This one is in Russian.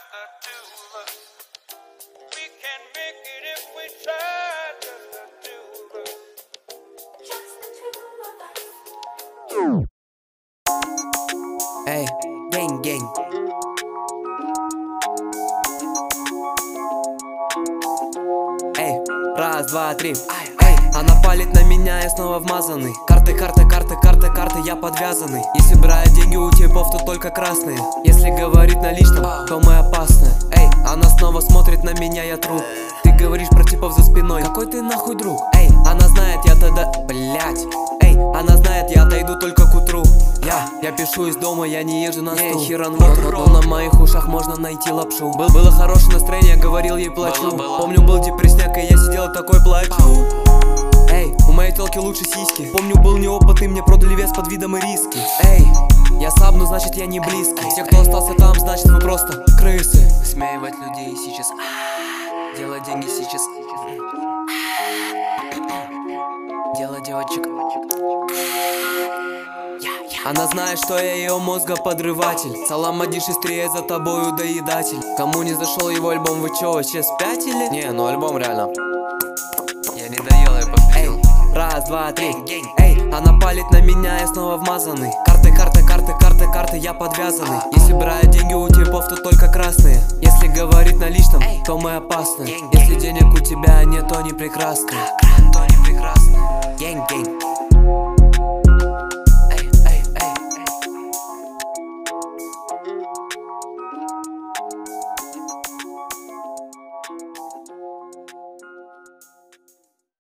the two of us. We can make it if we try. Just the two of us. Эй, гэнг. Эй, раз, два, три. Эй, она палит на меня, я снова вмазанный. Карты, я подвязанный. Если брать деньги у типов, то только красные. Если говорить на личном, то мы опасны. Эй, она снова смотрит на меня, я труп. Ты говоришь про типов за спиной. Какой ты нахуй друг? Эй, она знает, я тогда... Блять. Эй, она знает, я отойду только к утру. Я пишу из дома, я не езжу на стул. Но на моих ушах можно найти лапшу. Было хорошее настроение, говорил ей плачу. Помню, был депрессняк, и я сидел такой плачу. Эй, у моей телки лучше сиськи. Помню, был неопытный, мне продали вес под видом и риски. Эй, я сабну, значит я не близкий. Все, кто остался там, значит вы просто крысы. Смеивать людей сейчас, делать деньги сейчас, делать девочек. Она знает, что я ее мозга подрыватель. Салам Ади шестрее, за тобою доедатель. Кому не зашел его альбом, вы чё, вообще спятили? Не, ну альбом реально. Я не доел, я попил. Эй, раз, два, три. Эй, она палит на меня, я снова вмазанный. Карты, я подвязанный. Если брать деньги у типов, то только красные. Если говорить на личном, то мы опасны. Если денег у тебя нет, то не прекрасно. Гэнг.